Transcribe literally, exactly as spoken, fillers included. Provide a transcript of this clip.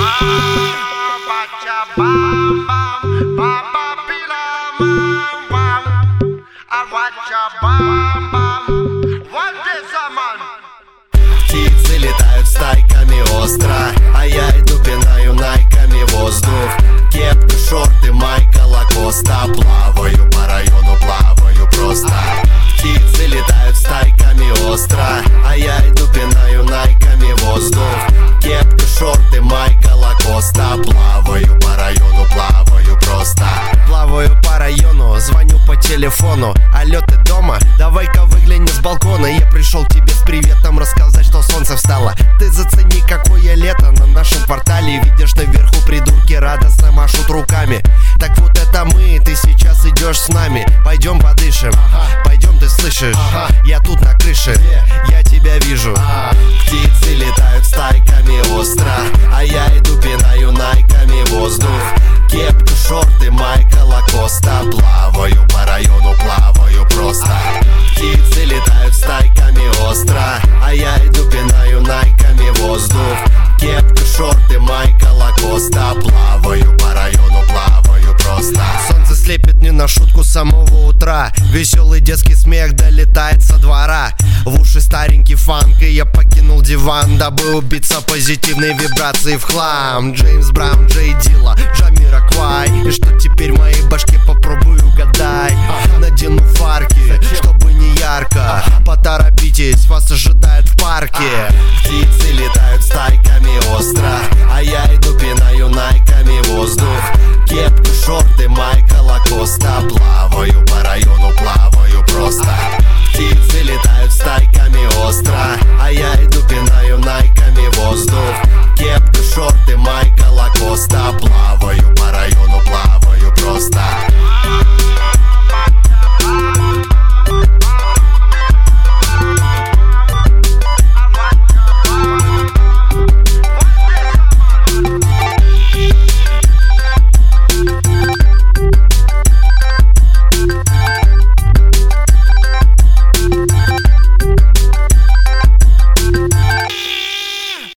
Птицы летают стайками остро, а я иду пинаю найками воздух. Кепка, шорты, майка, лакоста. Плаваю по району, плаваю просто. Птицы летают стайками остро, а я иду пинаю найками воздух. Кепка, шорты, майка, лакоста. Плаваю по району, плаваю просто. Плаваю по району, звоню по телефону. Алло, ты дома? Давай-ка выгляни с балкона. Я пришел к тебе с приветом рассказать, что солнце встало. Ты зацени, какое лето на нашем квартале. Видишь, наверху придурки радостно машут руками. Так вот это мы, ты сейчас идешь с нами. Пойдем подышим, пойдем, ты слышишь? Я тут на крыше, я тебя вижу. Птицы летают стайками остро, а я иду пинаю найками воздух. Кепка, шорты, майка, лакоста. Плаваю по району, плаваю просто. Птицы летают стайками остро, а я иду пинаю найками воздух. Кепка, шорты, майка, лакоста. Плаваю по району, плаваю просто. Солнце слепит не на шутку с самого утра. Веселый детский смех долетает со двора. В уши старенький фанк, и я покинул диван, дабы убиться позитивной вибрацией в хлам. Джеймс Браун, Джей Дилла, Джамироквай. И что теперь в моей башке, попробую угадай. Надену фарки, чтобы не ярко. Поторопитесь, вас ожидает в парке. Птицы летают стайками остро, а я иду пинаю найками воздух. Кепка, шорты, майка, лакоста. Плаваю по району, плаваю просто. Птицы летают стайками остро, а я иду пинаю найками воздух. Кепка, шорты,